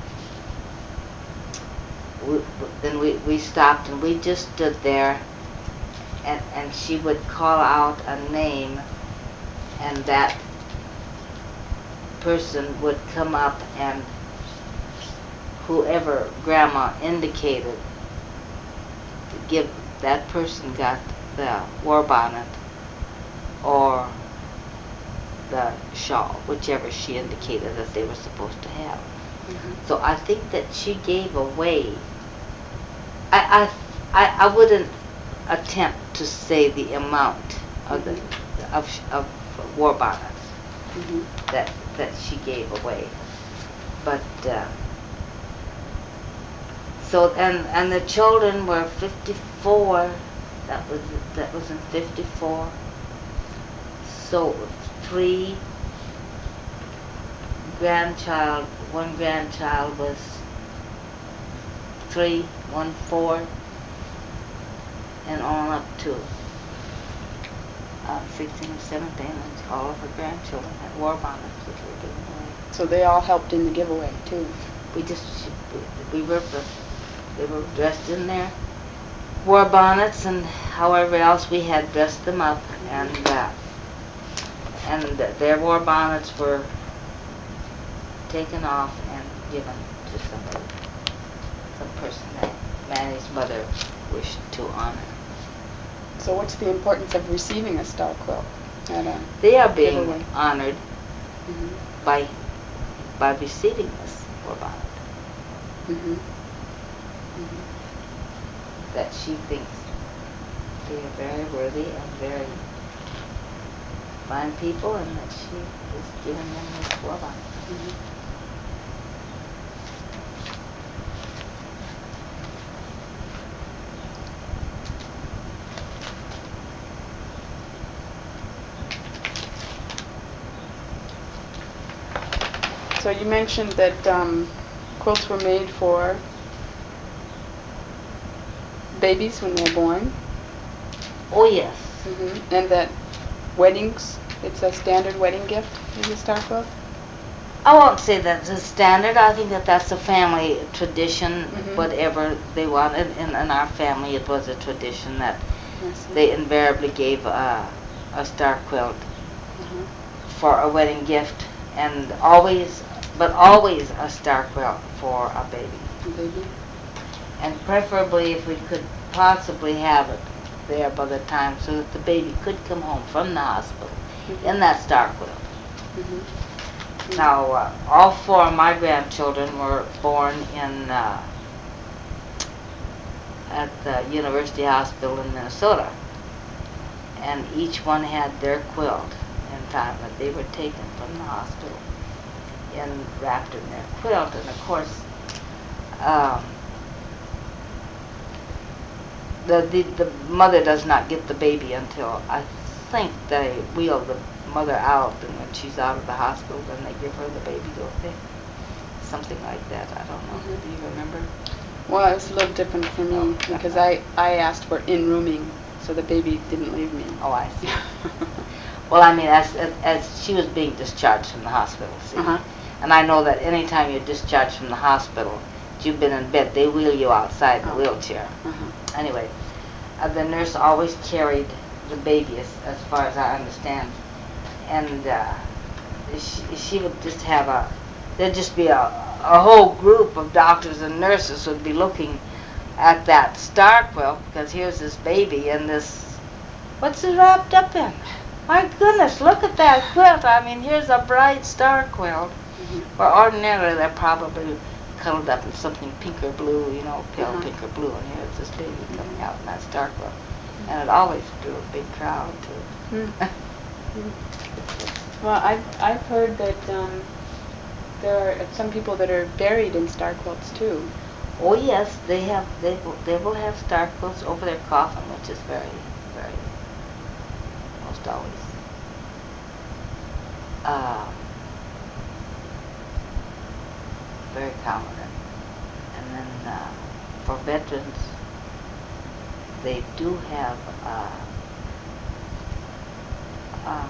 we, then we, we stopped and we just stood there, and, and she would call out a name, and that person would come up, and whoever Grandma indicated, to give, that person got the war bonnet or the shawl, whichever she indicated that they were supposed to have. Mhm. So I think that she gave away, I, I, I, I wouldn't attempt to say the amount of the, of, sh- of war bonnets Mhm. that, that she gave away. But, uh, so, and, and the children were fifty-four, that was, that was in fifty-four. So, three grandchild, one grandchild was three, one four, and on up to uh, sixteen or seventeen, and all of her grandchildren had war bonnets that were given away. So they all helped in the giveaway too. We just, we were, they were dressed in their war bonnets and however else we had dressed them up, and uh, and their war bonnets were taken off and given to somebody, some person that Manny's mother wished to honor. So what's the importance of receiving a star quilt at a They are being giveaway? honored Mhm. by by receiving this war bonnet Mhm. that she thinks they are very worthy and very fine people, and that she is giving them this war bonnet. Mhm. So you mentioned that um, quilts were made for babies when they're born. Oh yes. Mm-hmm. And that weddings, it's a standard wedding gift, is a star quilt? I won't say that's a standard. I think that that's a family tradition, Mhm. whatever they want. In, in, in our family, it was a tradition that I see. they invariably gave a, a star quilt Mhm. for a wedding gift, and always, but always a star quilt for a baby. A baby? And preferably if we could possibly have it there by the time so that the baby could come home from the hospital Mhm. in that star quilt. Mhm. Now, uh, all four of my grandchildren were born in uh, at the University Hospital in Minnesota, and each one had their quilt in time that they were taken from the hospital and wrapped in their quilt. And of course, um, the, the the mother does not get the baby until I think they wheel the mother out, and when she's out of the hospital, then they give her the baby, don't they? Something like that. I don't know. Mhm. Do you remember? Well, it was a little different for me Oh. because I, I asked for in-rooming so the baby didn't leave me. Oh, I see. Well, I mean, as, as as she was being discharged from the hospital, see, Uh-huh. and I know that any time you're discharged from the hospital, you've been in bed, they wheel you outside in a Oh. wheelchair. Uh-huh. Anyway, uh, the nurse always carried the baby, as, as far as I understand, and uh, she, she would just have a, there'd just be a, a whole group of doctors and nurses would be looking at that star quilt, because here's this baby and this, what's it wrapped up in? My goodness, look at that quilt. I mean, here's a bright star quilt. Mhm. Where ordinarily they're probably cuddled up in something pink or blue, you know, pale Uh-huh. pink or blue, and here's this baby coming out in that star quilt. And it always drew a big crowd, too. Mm. Well, I've, I've heard that um, there are some people that are buried in star quilts too. Oh yes, they have. They will, they will have star quilts over their coffin, which is very, very, most always. Uh, very common. And then uh, for veterans, they do have uh, uh,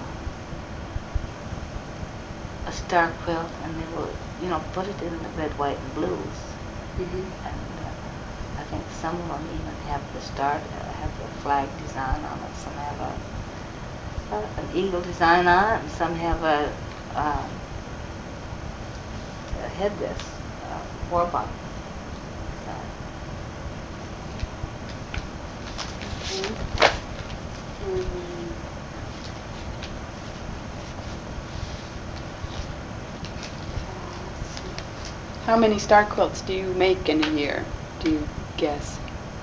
a star quilt, and they will, you know, put it in the red, white, and blues. Mm-hmm. And uh, I think some of them even have the star, uh, have the flag design on it. Some have a, uh, an eagle design on it, and some have a, um, a headdress, uh, war bonnet. How many star quilts do you make in a year, do you guess?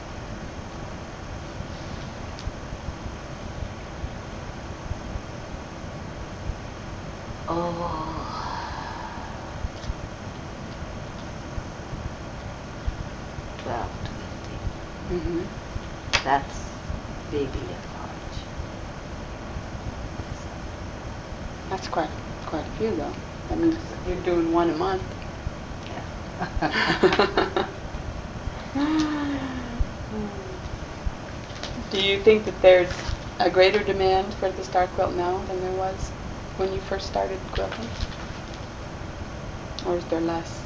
Oh, twelve to fifteen. Mm-hmm. That's baby at large. That's quite quite a few though. That means you're doing one a month. Yeah. Do you think that there's a greater demand for the star quilt now than there was when you first started quilting? Or is there less?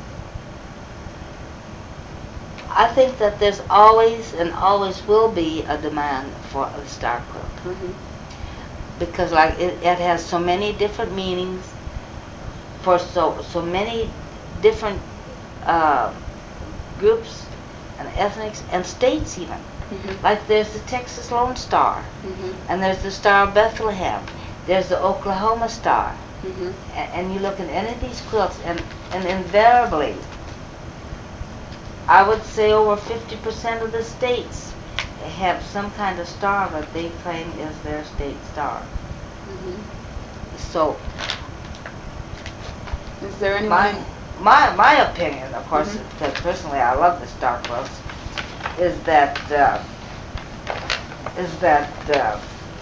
I think that there's always and always will be a demand for a star quilt. Mm-hmm. Because like it, it has so many different meanings for so so many different uh, groups and ethnics and states even. Mm-hmm. Like there's the Texas Lone Star, Mm-hmm. and there's the Star of Bethlehem, there's the Oklahoma Star, Mm-hmm. and, and you look at any of these quilts, and, and invariably, I would say over fifty percent of the states have some kind of star that they claim is their state star. Mm-hmm. So, Is there any my, one? my, my opinion, of course, Mhm. because personally I love the star quilts, is that, uh, is that uh,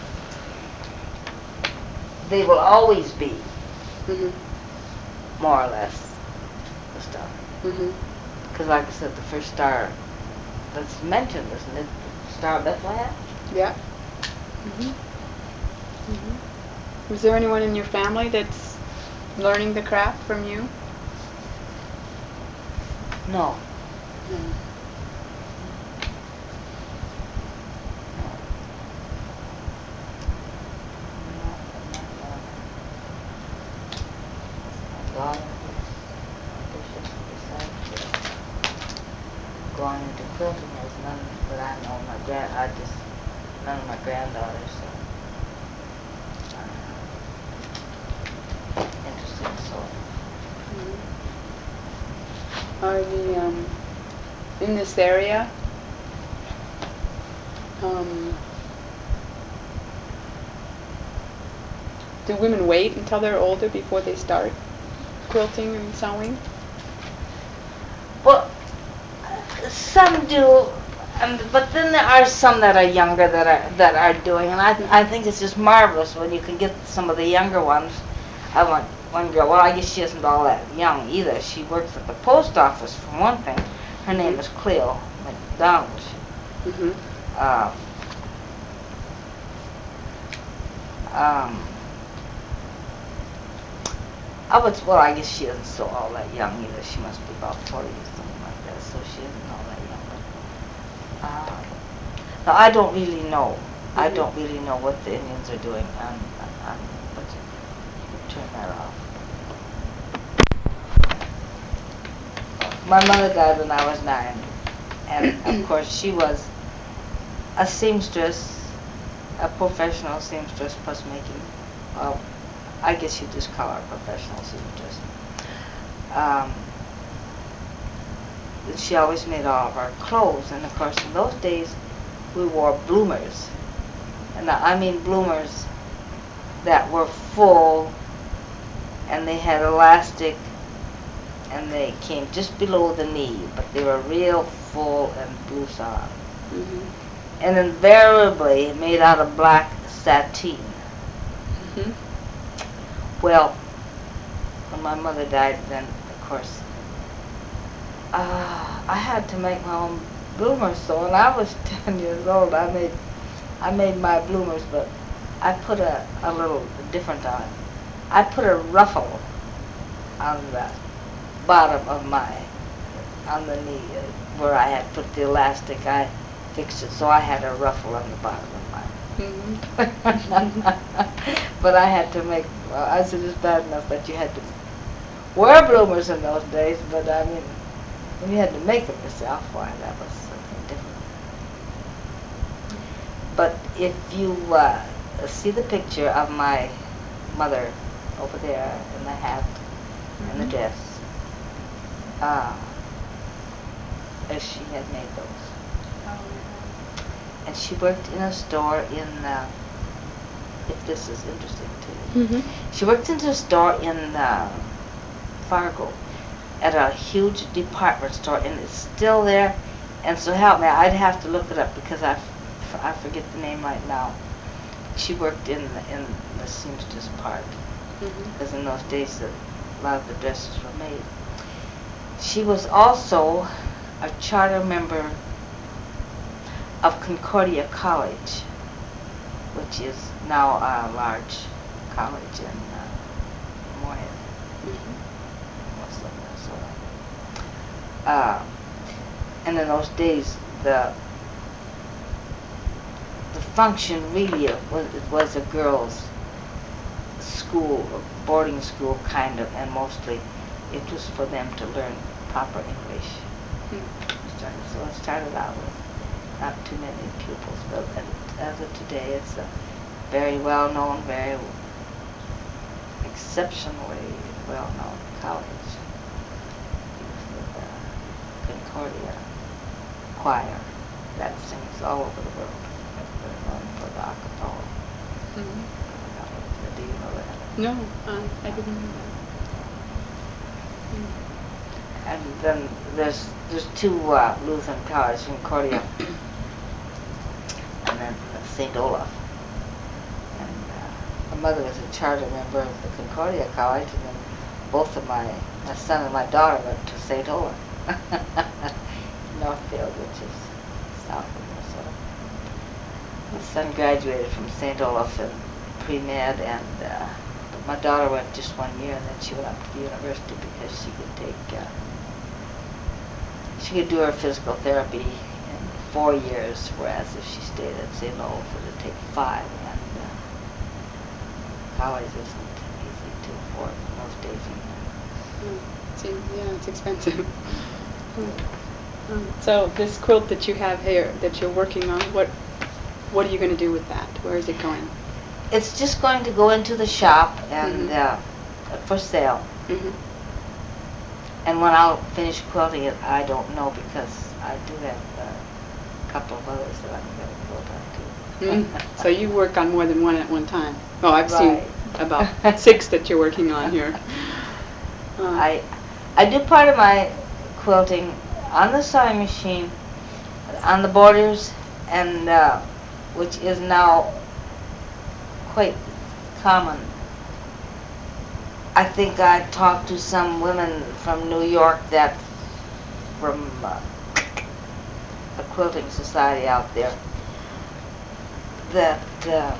they will always be, Mm-hmm. more or less, the star. Mm-hmm. Because like I said, the first star that's mentioned, isn't it? Star Bethlehem? Yeah. Mhm. Mhm. Was there anyone in your family that's learning the craft from you? No. No. God ambitious decided going into quilting. There's none that I know. My grand, I just none of my granddaughters. So uh, interesting. So Mhm. Are the um, in this area? Um, do women wait until they're older before they start quilting and sewing? well, some do, and but then there are some that are younger that are that are doing, and I I think it's just marvelous when you can get some of the younger ones. I want one girl. Well, I guess she isn't all that young either. She works at the post office for one thing. Her name is Cleo McDonald. Mm-hmm. Uh, um, I would, well, I guess she isn't so all that young either. She must be about forty or something like that, so she isn't all that young. But, uh, now, I don't really know. Mm-hmm. I don't really know what the Indians are doing. Um, um, but turn that off. My mother died when I was nine, and of course she was a seamstress, a professional seamstress plus making. Uh, I guess you just call her a professional seamstress. Um, she always made all of our clothes, and of course in those days we wore bloomers, and I mean bloomers that were full, and they had elastic, and they came just below the knee, but they were real full and blouson. Mm-hmm. And invariably made out of black sateen. Mm-hmm. Well, when my mother died, then of course uh, I had to make my own bloomers. So when I was ten years old, I made I made my bloomers, but I put a, a little different on it. I put a ruffle on the bottom of my, on the knee, uh, where I had put the elastic. I fixed it so I had a ruffle on the bottom of mine. Mm-hmm. But I had to make, well, I said it's bad enough that you had to wear bloomers in those days, but I mean, when you had to make them yourself, why, that was something different. But if you uh, see the picture of my mother over there in the hat mm-hmm. and the dress, uh, as she had made those. Oh. And she worked in a store in, uh, if this is interesting to you, mm-hmm. she worked in a store in uh, Fargo at a huge department store, and it's still there, and so help me, I'd have to look it up because I, f- I forget the name right now. She worked in the, in the seamstress part, mm-hmm. because in those days a lot of the dresses were made. She was also a charter member of Concordia College, which is now a large college in uh, Moorhead, mm-hmm. Uh, and in those days, the the function really was it was a girls' school, boarding school kind of, and mostly it was for them to learn proper English. Mm-hmm. So it started out with not too many pupils, but as of today, it's a very well-known, very exceptionally well-known college. Concordia choir that sings all over the world. They're known for the acapella. Mm-hmm. Do you know that? No, uh, I didn't know that. Mm. And then there's there's two uh, Lutheran colleges, Concordia and then Saint Olaf. And uh, my mother was a charter member of the Concordia College, and then both of my my son and my daughter went to Saint Olaf. Northfield, which is south of Minnesota. My son graduated from Saint Olaf in pre-med, and uh, my daughter went just one year, and then she went up to the university because she could take, uh, she could do her physical therapy in four years, whereas if she stayed at Saint Olaf, it would take five, and uh, college isn't easy to afford most days. Mm. It's, yeah, it's expensive. Mm. So this quilt that you have here, that you're working on, what what are you going to do with that? Where is it going? It's just going to go into the shop and Mhm. uh, for sale. Mm-hmm. And when I'll finish quilting it, I don't know, because I do have uh, a couple of others that I'm going to quilt on too. Mm. So you work on more than one at one time. Oh, I've Right. seen about six that you're working on here. Uh, I I do part of my quilting on the sewing machine, on the borders, and uh, which is now quite common. I think I talked to some women from New York that, from uh, a quilting society out there, that uh,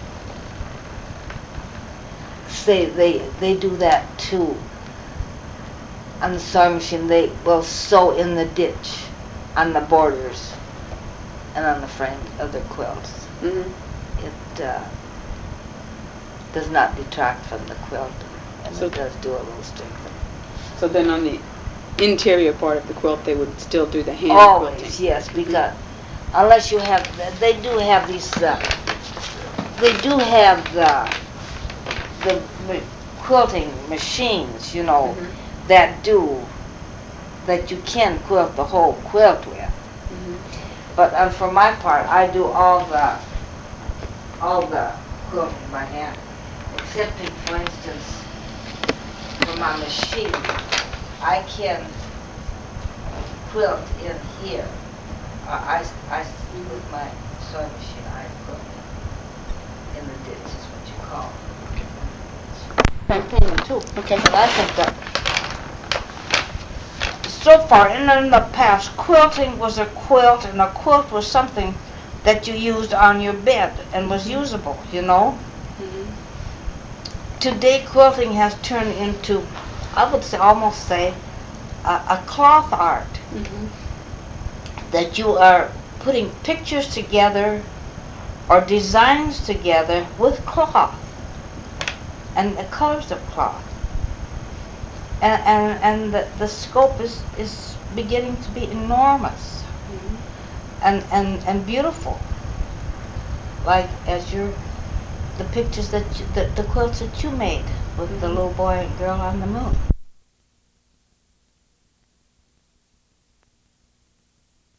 say they they do that too. On the sewing machine, they will sew in the ditch on the borders and on the frame of their quilts. mhm. It uh, does not detract from the quilt, and So- it does do a little strengthening. So then on the interior part of the quilt, they would still do the hand Always, quilting. yes, because unless you have, they do have these, uh, they do have the, the ma- quilting machines, you know, Mhm. that do, that you can quilt the whole quilt with. Mhm. But um, for my part, I do all the, all the quilting by hand, excepting, for instance, for my machine, I can quilt in here. I, I, I with my sewing machine, I quilt in the ditch, is what you call it. Same thing too. Okay. But I think that so far, and in the past, quilting was a quilt, and a quilt was something that you used on your bed and was usable, you know. Mhm. Today, quilting has turned into, I would say, almost say, a, a cloth art, Mhm. that you are putting pictures together or designs together with cloth and the colors of cloth. And, and, and the, the scope is, is beginning to be enormous Mhm. and, and, and beautiful. Like as your, the pictures that, you, the, the quilts that you made with the Mhm. little boy and girl on the moon.